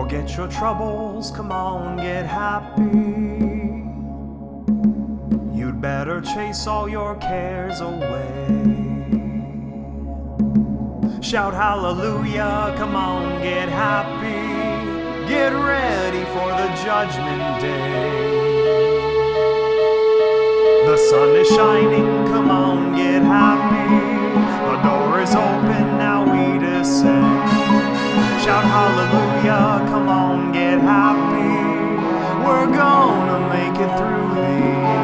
Forget your troubles, come on, get happy. You'd better chase all your cares away. Shout hallelujah, come on, get happy. Get ready for the judgment day. The sun is shining, come on, get happy. The door is open, now we descend. Shout hallelujah, come on, get happy. We're gonna make it through the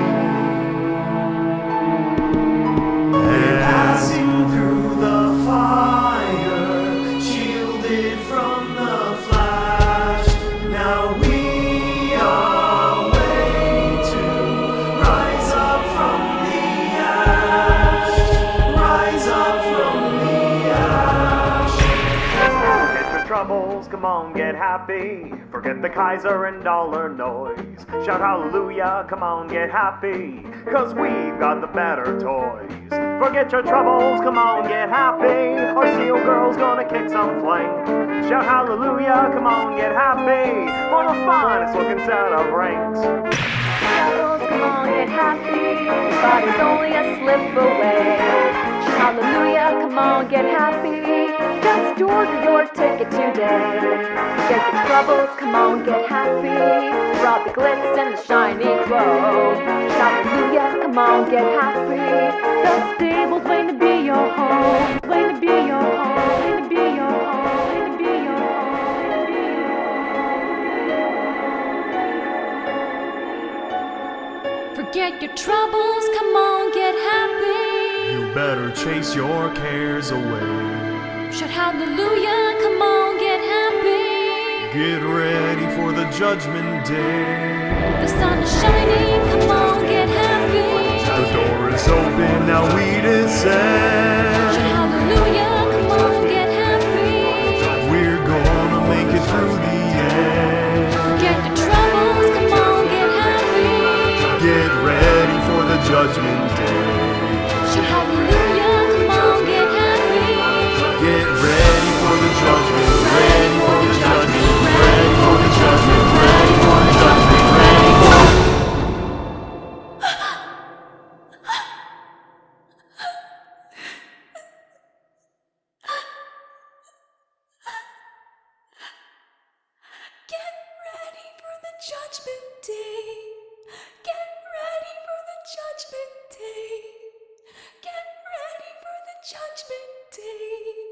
end. Passing through the fire, shielded from the flash. Now we are way to rise up from the ash. Rise up from the ash. Forget your troubles, come on, get happy. Forget the Kaiser and dollar noise. Shout hallelujah, come on, get happy. 'Cause we've got the better toys. Forget your troubles, come on, get happy. Our steel girl's gonna kick some flank. Shout hallelujah, come on, get happy. For the finest looking set of ranks. Troubles, come on, get happy. But it's only a slip away. Shout hallelujah, come on, get happy. Just order your ticket today. Forget the troubles, come on, get happy. For all the glitz and the shiny glow. Shout hallelujah, come on, get happy. The stable's waiting to be your home. Waiting to be your home. Waiting to be your home. Waiting to be your home. Forget your troubles, come on, get happy. You better chase your cares away. Shout hallelujah, come on, get happy. Get ready for the judgment day. The sun is shining, come on, get happy. The door is open, now we descend. Shout hallelujah, come on, get happy. We're gonna make it through the end. Forget your troubles, come on, get happy. Get ready for the judgment day. Shout hallelujah, come on, get happy. Get ready for the judgment. Ready for the judgment. Ready for the judgment. Ready for the judgment. Ready for the Get ready for the judgment day. Get ready for the judgment day. Get ready for the judgment day.